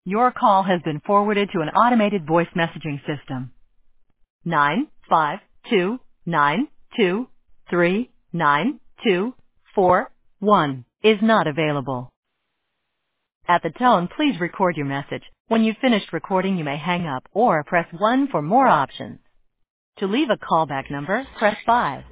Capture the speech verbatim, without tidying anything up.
Your call has been forwarded to an automated voice messaging system. Nine five two nine two three nine two four one is not available. At the tone, please record your message. When you've finished recording, you may hang up or press one for more options. To leave a callback number, press five.